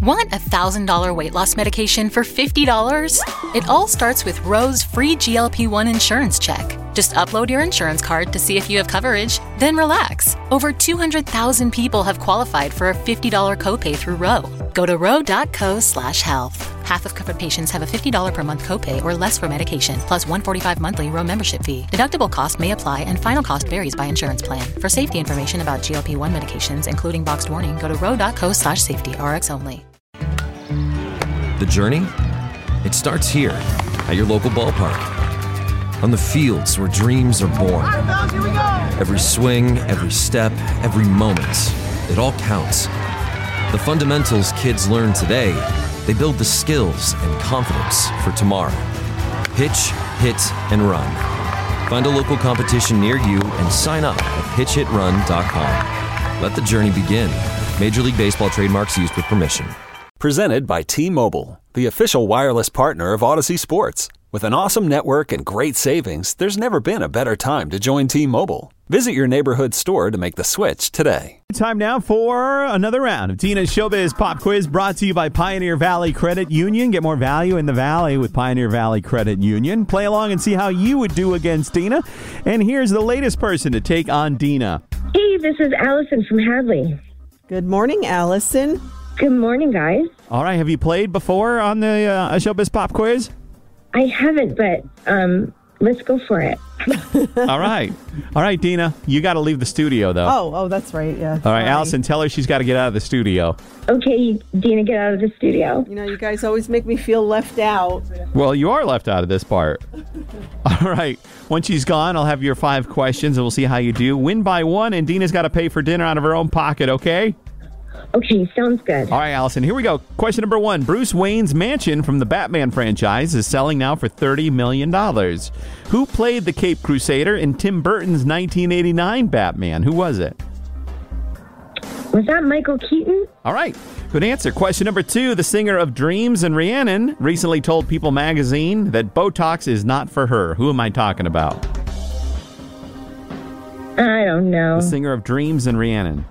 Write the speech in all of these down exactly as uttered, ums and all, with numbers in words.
Want a one thousand dollars weight loss medication for fifty dollars? It all starts with Roe's free G L P one insurance check. Just upload your insurance card to see if you have coverage, then relax. Over two hundred thousand people have qualified for a fifty dollars copay through Roe. Go to roe.co slash health. Half of covered patients have a fifty dollars per month copay or less for medication, plus one hundred forty-five dollars monthly Roe membership fee. Deductible cost may apply and final cost varies by insurance plan. For safety information about G L P one medications, including boxed warning, go to roe.co slash safety, Rx only. The journey? It starts here, at your local ballpark. On the fields where dreams are born. Every swing, every step, every moment, it all counts. The fundamentals kids learn today, they build the skills and confidence for tomorrow. Pitch, hit, and run. Find a local competition near you and sign up at pitch hit run dot com. Let the journey begin. Major League Baseball trademarks used with permission. Presented by T-Mobile, the official wireless partner of Odyssey Sports. With an awesome network and great savings, there's never been a better time to join T-Mobile. Visit your neighborhood store to make the switch today. Time now for another round of Tina's Showbiz Pop Quiz, brought to you by Pioneer Valley Credit Union. Get more value in the Valley with Pioneer Valley Credit Union. Play along and see how you would do against Dina. And here's the latest person to take on Dina. Hey, this is Allison from Hadley. Good morning, Allison. Good morning, guys. All right, have you played before on the uh, Showbiz Pop Quiz? I haven't, but um, let's go for it. All right. All right, Dina, you got to leave the studio, though. Oh, oh, that's right, yeah. All right, Sorry. Allison, tell her she's got to get out of the studio. Okay, Dina, get out of the studio. You know, you guys always make me feel left out. Well, you are left out of this part. All right. Once she's gone, I'll have your five questions, and we'll see how you do. Win by one, and Dina's got to pay for dinner out of her own pocket, okay? Okay, sounds good. All right, Allison, here we go. Question number one. Bruce Wayne's mansion from the Batman franchise is selling now for thirty million dollars. Who played the Cape Crusader in Tim Burton's nineteen eighty-nine Batman? Who was it? Was that Michael Keaton? All right. Good answer. Question number two. The singer of Dreams and Rhiannon recently told People magazine that Botox is not for her. Who am I talking about? I don't know. The singer of Dreams and Rhiannon.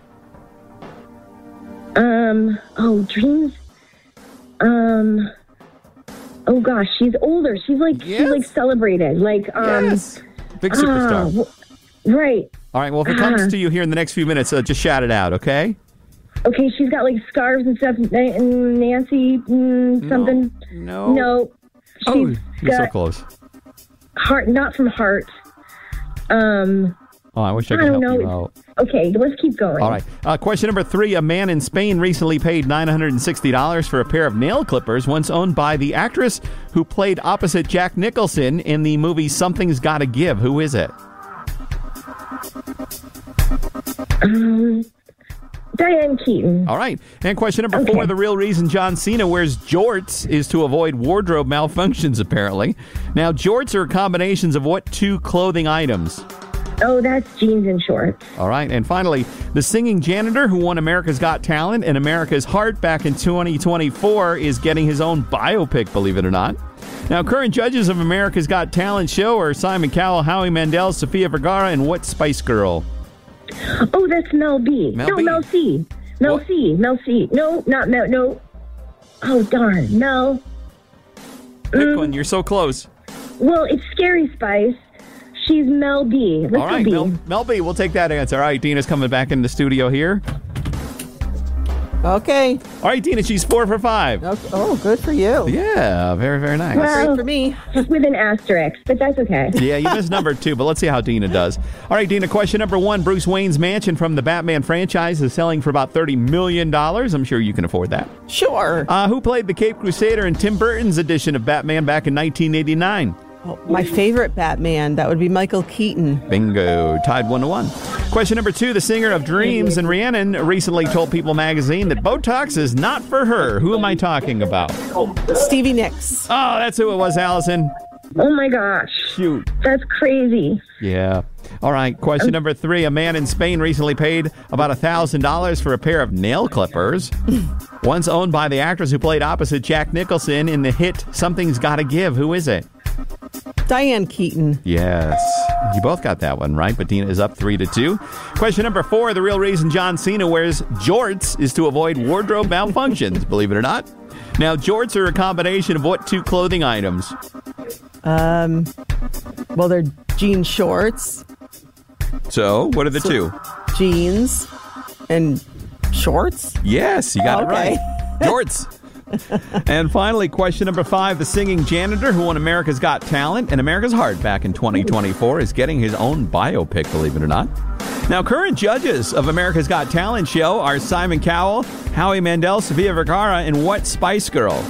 Um, oh, Dreams. Um, oh gosh, she's older. She's like, Yes. she's like celebrated. Like, um, Yes. Big superstar. ah, w- right. All right. Well, if it comes Ah. to you here in the next few minutes, uh, just shout it out, okay? Okay, she's got like scarves and stuff. Na- Nancy, mm, something. No. No. Oh, She's you're so got close. Heart, not from Heart. Um, Oh, I wish I I could don't help know. you out. Okay, let's keep going. All right. Uh, question number three. A man in Spain recently paid nine hundred sixty dollars for a pair of nail clippers once owned by the actress who played opposite Jack Nicholson in the movie Something's Gotta Give. Who is it? Um, Diane Keaton. All right. And question number Okay. four. The real reason John Cena wears jorts is to avoid wardrobe malfunctions, apparently. Now, jorts are combinations of what two clothing items? Oh, that's jeans and shorts. All right. And finally, the singing janitor who won America's Got Talent and America's Heart back in twenty twenty-four is getting his own biopic, believe it or not. Now, current judges of America's Got Talent show are Simon Cowell, Howie Mandel, Sofia Vergara, and what Spice Girl? Oh, that's Mel B. Mel no, B. Mel C. Mel What? C. Mel C. No, not Mel. No. Oh, darn. Mel. Pick one. You're so close. Well, it's Scary Spice. She's Mel B. Let's All right, go B. Mel, Mel B. We'll take that answer. All right, Dina's coming back in the studio here. Okay. All right, Dina, she's four for five. Okay. Oh, good for you. Yeah, very, very nice. Well- Great for me. With an asterisk, but that's okay. Yeah, you missed number two, but let's see how Dina does. All right, Dina, question number one. Bruce Wayne's mansion from the Batman franchise is selling for about thirty million dollars. I'm sure you can afford that. Sure. Uh, who played the Cape Crusader in Tim Burton's edition of Batman back in nineteen eighty-nine? Oh, my favorite Batman, that would be Michael Keaton. Bingo. Tied one to one. Question number two. The singer of Dreams and Rhiannon recently told People magazine that Botox is not for her. Who am I talking about? Stevie Nicks. Oh, that's who it was, Allison. Oh my gosh. Shoot. That's crazy. Yeah. All right. Question number three. A man in Spain recently paid about one thousand dollars for a pair of nail clippers, once owned by the actress who played opposite Jack Nicholson in the hit Something's Gotta Give. Who is it? Diane Keaton. Yes. You both got that one right, but Dina is up three to two. Question number four. The real reason John Cena wears jorts is to avoid wardrobe malfunctions, believe it or not. Now, jorts are a combination of what two clothing items? Um, well, they're jean shorts. So, what are the So- two? Jeans and shorts? Yes, you got Okay. it right. Jorts. And finally, question number five. The singing janitor who won America's Got Talent and America's Heart back in twenty twenty-four is getting his own biopic, believe it or not. Now, current judges of America's Got Talent show are Simon Cowell, Howie Mandel, Sofia Vergara, and what Spice Girl?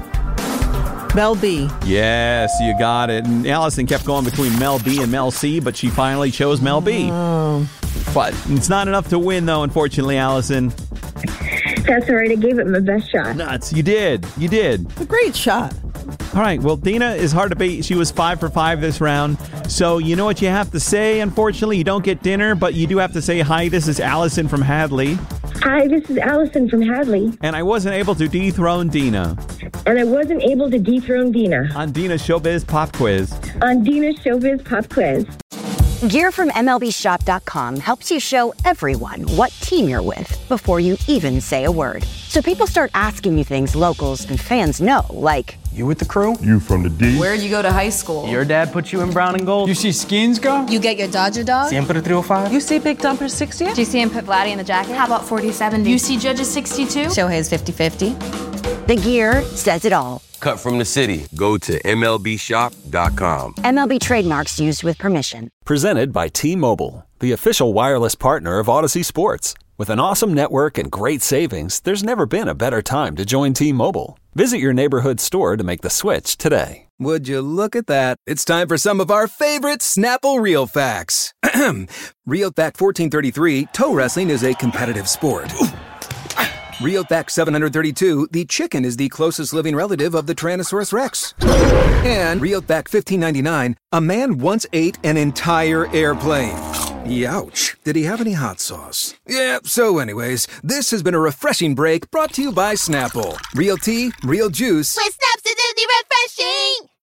Mel B. Yes, you got it. And Allison kept going between Mel B and Mel C, but she finally chose Mel B. Oh. But it's not enough to win, though, unfortunately, Allison. That's all right. I gave it my best shot. Nuts. You did. You did. A great shot. All right. Well, Dina is hard to beat. She was five for five this round. So you know what you have to say. Unfortunately, you don't get dinner, but you do have to say, hi, this is Allison from Hadley. Hi, this is Allison from Hadley. And I wasn't able to dethrone Dina And I wasn't able to dethrone Dina on Dina's Showbiz Pop Quiz. on Dina's Showbiz Pop Quiz. Gear from M L B Shop dot com helps you show everyone what team you're with before you even say a word. So people start asking you things locals and fans know, like, You with the crew? You from the D? Where'd you go to high school? Your dad put you in brown and gold? You see Skins go? You get your Dodger dog? Siempre three oh five? You see Big Dumper sixty? Do you see him put Vladdy in the jacket? How about forty seventy? You see Judges sixty-two? Shohei's fifty fifty. the gear says it all. Cut from the city. Go to M L B Shop dot com. M L B trademarks used with permission. Presented by T-Mobile, the official wireless partner of Odyssey Sports. With an awesome network and great savings, there's never been a better time to join T-Mobile. Visit your neighborhood store to make the switch today. Would you look at that? It's time for some of our favorite Snapple Real Facts. Real Fact fourteen thirty-three, toe wrestling is a competitive sport. Real Fact seven hundred thirty-two, the chicken is the closest living relative of the Tyrannosaurus Rex. And Real Fact fifteen ninety-nine, a man once ate an entire airplane. Youch. Did he have any hot sauce? Yeah, so anyways, this has been a refreshing break brought to you by Snapple. Real tea, real juice. With Snap's acidity refreshing!